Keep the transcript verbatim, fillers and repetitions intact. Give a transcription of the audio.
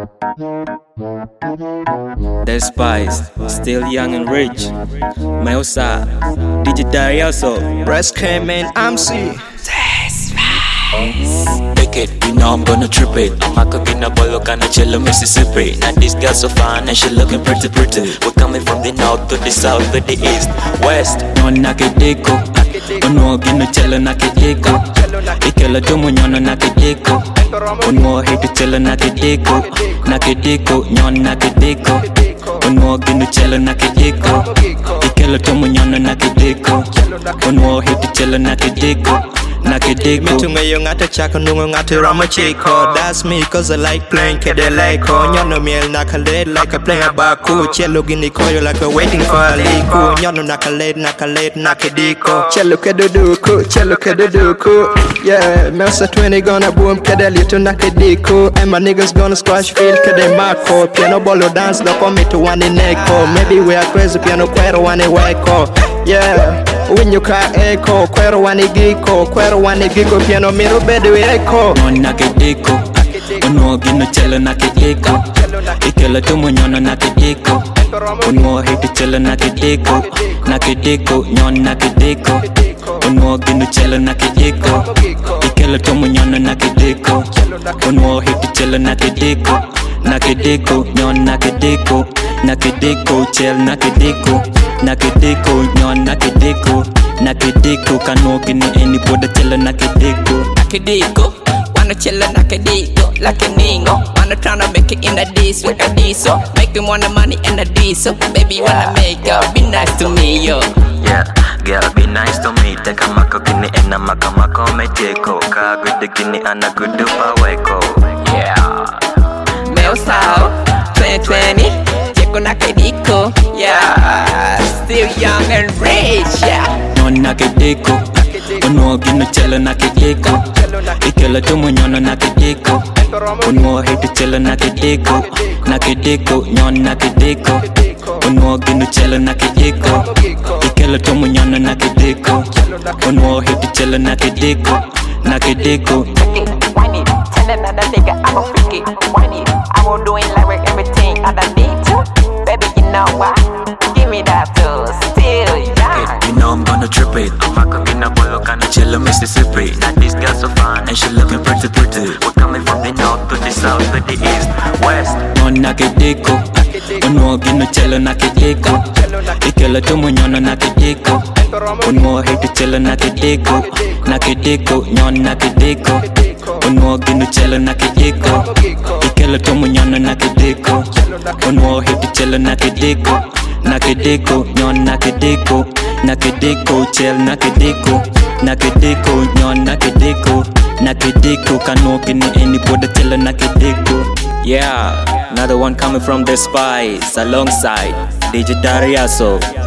The Spice, still young and rich. Meusa, D J Darioso, Breast came in M C. Take it, you know I'm gonna trip it. I'm a cooking a bolo kinda chill Mississippi. Now this girl so fine and she looking pretty pretty. We're coming from the north to the south to the east, west. non nakideko, ono gino chelo nakideko. Ikela dumu nyono nakideko, ono hate chelo nakideko. Nakideko, nyon nakideko, ono gino chelo nakideko. Ikela dumu nyono nakideko, ono hate chelo nakideko. Me to me young at a chaka nung at a rama chico. That's me cause I like playing Kedeleco. Nyono miel nakalade like a player baku. Cello guinea coil like a waiting for a liku. Nyono nakalade nakalade nakadiko. Cello keduduku, cello keduduku. Yeah, Melsa twenty gonna boom kedeli to nakadiko. And my niggas gonna squash field kedemako. Piano bolo dance no come to one in echo. Maybe we are crazy piano quero one in weko. Yeah. When you cry echo, quero one giko, quero one giko, piano miro bedu echo. Non nakideko, ono gino chelo nakideko. Ikela tumu nyono nakideko, ono hate chelo nakideko. Nakideko, nyon nakideko, ono gino chelo nakideko. Ikela tumu nyono nakideko, ono hate chelo nakideko. Nakideko, nyon nakideko. Nakideko, chel nakideko. Nakideko, nyon nakideko. Nakideko, kanoki ni anybody chela nakideko. Nakideko, wanna chilla nakideko, like a ningo. Wanna tryna make it in a dis with a diesel. Make me want the money in a diesel. Baby wanna make up, be nice to me, yo. Yeah, girl, be nice to me. Take a mako kini and a maka mako meteko. Ka good the kini and a good dupa weko. Yeah. Meusa, twenty twenty. Nakideko, yeah, still young and rich, yeah. Non nakideko, ono gino chelo nakideko. Ikela tumu nyono nakideko, ono hate chelo nakideko. Nakideko, nyon nakideko, ono gino chelo nakideko. Ikela tumu nyono nakideko, ono hate chelo nakideko. Nakideko. Whine it, tell another nigga I'm a freaky. Whine it, I will do it like with everything I don't need to. Baby, you know what? Give me that too, still young. You know I'm gonna trip it. I'm a cooking a bolo kinda chill Mississippi. Now this girl so fine and she looking pretty pretty. We're coming from the north to the south to the east, west. Non nakideko, ono gino chelo nakideko. Ikela tumu nyono nakideko, ono hate chelo nakideko. Nakideko, nyon nakideko, ono gino chelo nakideko. Ikela tumu nyono nakideko, ono hate chelo nakideko. Nakideko, nyon nakideko. Nakideko, chel nakideko. Nakideko, nyon nakideko. Nakideko, kanoki ni anybody chelo nakideko. Yeah, another one coming from The Spice alongside D J Darioso.